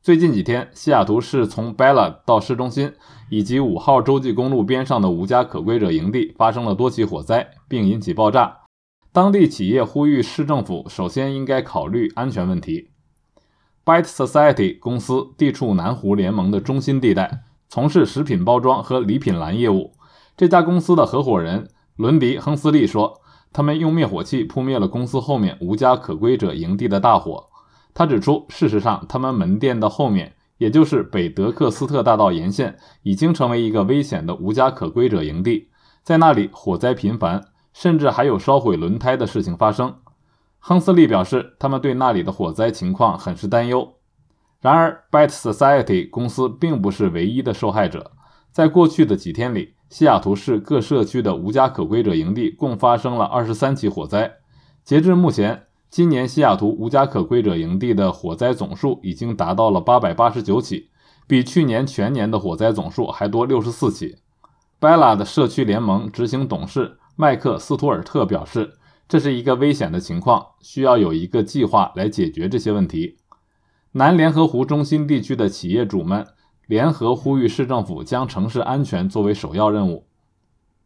最近几天，西雅图市从 Bella 到市中心以及5号洲际公路边上的无家可归者营地发生了多起火灾，并引起爆炸。当地企业呼吁市政府首先应该考虑安全问题。Bite Society 公司地处南湖联盟的中心地带，从事食品包装和礼品栏业务。这家公司的合伙人伦迪·亨斯利说，他们用灭火器扑灭了公司后面无家可归者营地的大火。他指出，事实上他们门店的后面，也就是北德克斯特大道沿线，已经成为一个危险的无家可归者营地，在那里火灾频繁，甚至还有烧毁轮胎的事情发生。亨斯利表示，他们对那里的火灾情况很是担忧。然而 Bite Society 公司并不是唯一的受害者。在过去的几天里，西雅图市各社区的无家可归者营地共发生了23起火灾。截至目前，今年西雅图无家可归者营地的火灾总数已经达到了889起，比去年全年的火灾总数还多64起。Bella 的社区联盟执行董事麦克斯图尔特表示，这是一个危险的情况，需要有一个计划来解决这些问题。南联合湖中心地区的企业主们联合呼吁市政府将城市安全作为首要任务。